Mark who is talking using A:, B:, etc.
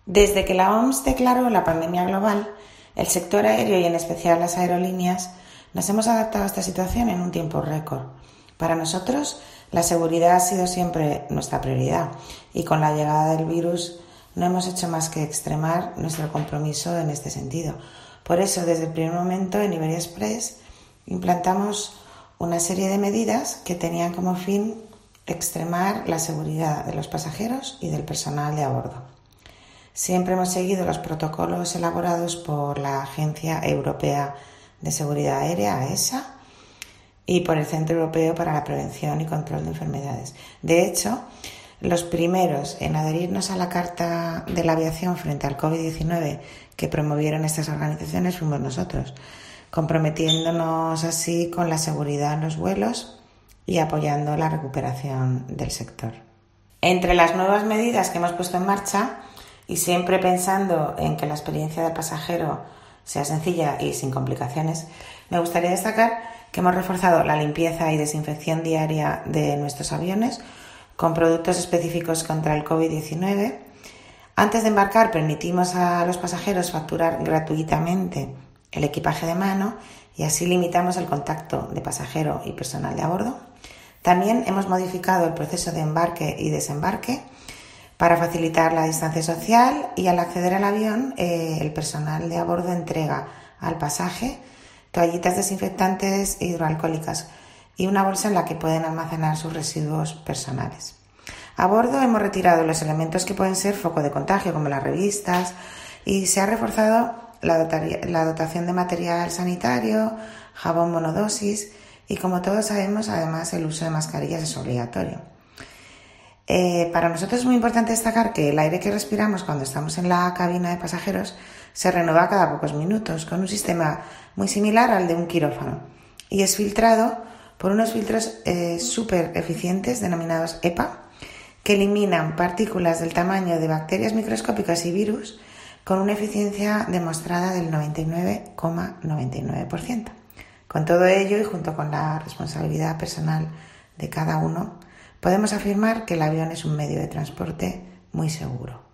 A: Desde que la OMS declaró la pandemia global, el sector aéreo y en especial las aerolíneas nos hemos adaptado a esta situación en un tiempo récord. Para nosotros, la seguridad ha sido siempre nuestra prioridad y con la llegada del virus no hemos hecho más que extremar nuestro compromiso en este sentido. Por eso, desde el primer momento en Iberia Express implantamos una serie de medidas que tenían como fin extremar la seguridad de los pasajeros y del personal de a bordo. Siempre hemos seguido los protocolos elaborados por la Agencia Europea de Seguridad Aérea, AESA, y por el Centro Europeo para la Prevención y Control de Enfermedades. De hecho, los primeros en adherirnos a la Carta de la Aviación frente al COVID-19 que promovieron estas organizaciones fuimos nosotros, comprometiéndonos así con la seguridad en los vuelos y apoyando la recuperación del sector. Entre las nuevas medidas que hemos puesto en marcha, y siempre pensando en que la experiencia del pasajero sea sencilla y sin complicaciones, me gustaría destacar que hemos reforzado la limpieza y desinfección diaria de nuestros aviones con productos específicos contra el COVID-19. Antes de embarcar permitimos a los pasajeros facturar gratuitamente el equipaje de mano y así limitamos el contacto de pasajero y personal de a bordo. También hemos modificado el proceso de embarque y desembarque para facilitar la distancia social y al acceder al avión el personal de a bordo entrega al pasaje toallitas desinfectantes e hidroalcohólicas y una bolsa en la que pueden almacenar sus residuos personales. A bordo hemos retirado los elementos que pueden ser foco de contagio como las revistas y se ha reforzado la dotación de material sanitario, jabón monodosis y como todos sabemos además el uso de mascarillas es obligatorio. Para nosotros es muy importante destacar que el aire que respiramos cuando estamos en la cabina de pasajeros se renueva cada pocos minutos con un sistema muy similar al de un quirófano y es filtrado por unos filtros súper eficientes denominados EPA que eliminan partículas del tamaño de bacterias microscópicas y virus con una eficiencia demostrada del 99,99%. Con todo ello y junto con la responsabilidad personal de cada uno, podemos afirmar que el avión es un medio de transporte muy seguro.